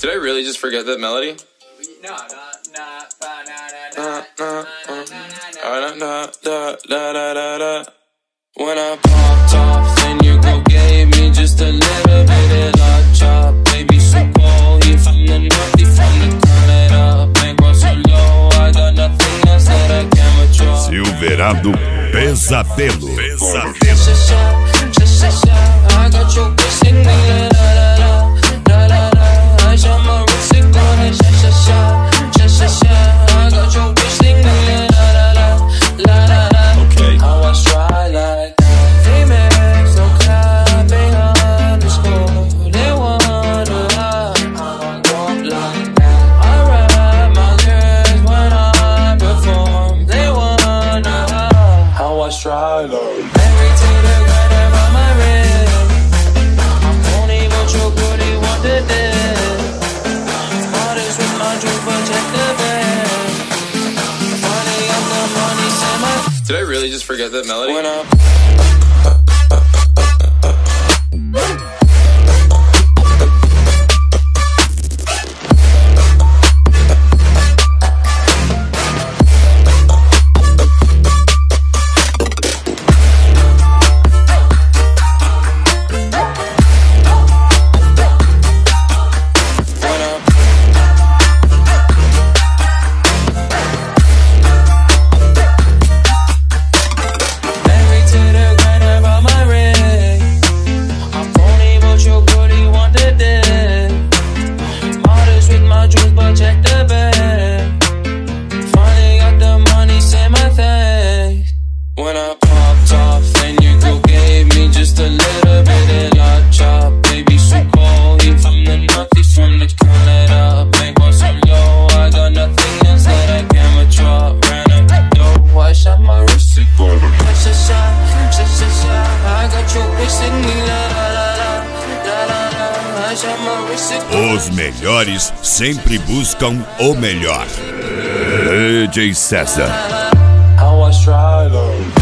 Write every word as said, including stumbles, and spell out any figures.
Did I really just forget that melody? No, no, no, Na, na, uh, ah, da, da, da, da, da, da. When I popped off, then your girl gave me just a little bit of la chop. Baby, so cold, he from the north, he from the Canada. Bankroll so low, I got nothing else that I can withdraw. Silverado Pesadelo. Pesadelo. I got your bitch singing la la la la la la. I shot my wrist on it, sha sha sha sha sha. I got your bitch singing la la la la la la. Okay. How I try like that. Females no clapping underscore. They wanna lie. How I walk like that. I rap my lyrics when I perform. They wanna lie. How I try like that. Married to the grind around my ring. I'm only but your booty want the dead. Modest with my juice, but check the bag. Funny, I'm the money, say my. Did I really just forget that melody? When I Os melhores sempre buscam o melhor. D J César. How I try though.